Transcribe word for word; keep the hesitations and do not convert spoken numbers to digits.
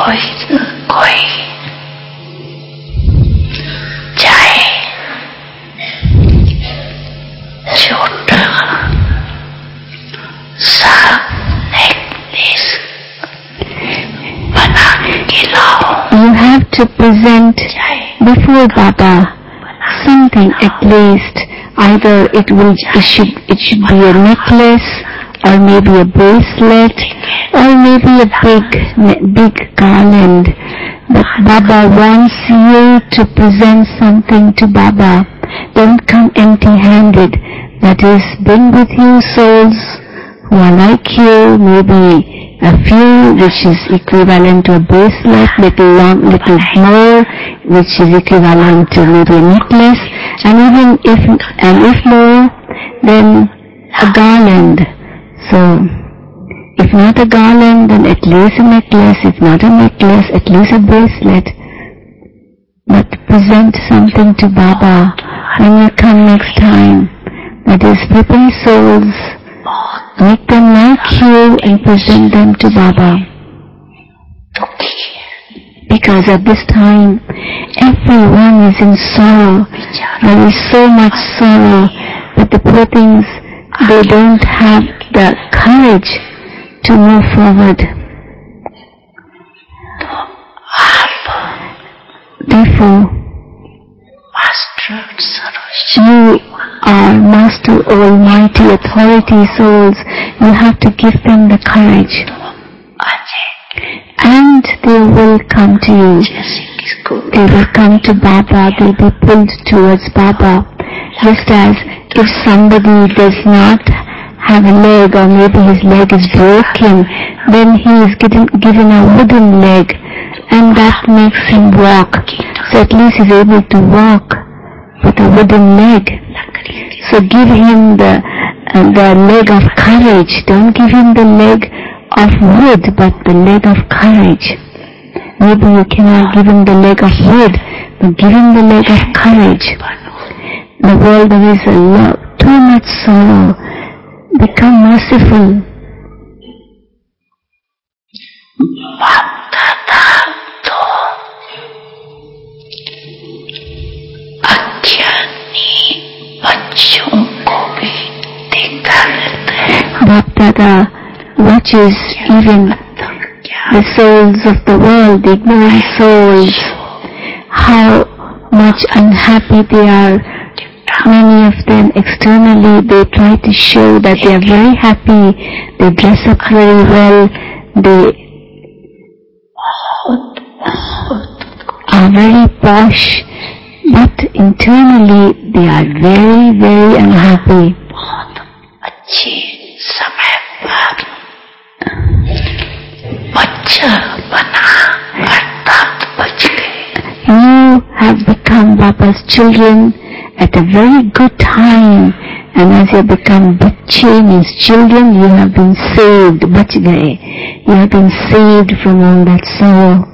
कोई कोई चाहे छोटा सा नेकलेस बना के लाओ. You have to present before Baba something at least. Either it will it should it should be a necklace, or maybe a bracelet, or maybe a big big garland. But Baba wants you to present something to Baba. Don't come empty-handed. That is, bring with you souls who are like you, maybe a few, which is equivalent to a bracelet, little long, little more, which is equivalent to maybe a necklace, and even if and if more, then a garland. So, if not a garland, then at least a necklace. If not a necklace, at least a bracelet. But present something to Baba when you come next time. That is, prepare souls, make them like you and present them to Baba. Because at this time, everyone is in sorrow. There is so much sorrow, but the poor things, they don't have the courage to move forward. Therefore, you are Master Almighty Authority souls. You have to give them the courage. And they will come to you. They will come to Baba. They will be pulled towards Baba. Just as if somebody does not have a leg, or maybe his leg is broken, then he is given, given a wooden leg, and that makes him walk. So at least he is able to walk with a wooden leg. So give him the, uh, the leg of courage. Don't give him the leg of wood, but the leg of courage. Maybe you cannot give him the leg of wood, but give him the leg of courage. The world, there is a lot, too much sorrow. Become merciful. Bapdada watches even the souls of the world, the ignorant souls, how much unhappy they are. Many of them externally, they try to show that they are very happy, they dress up very well, they are very posh, but internally they are very, very unhappy. You have become Baba's children at a very good time, and as you become bachche, means children, you have been saved, bach gaye. You have been saved from all that sorrow.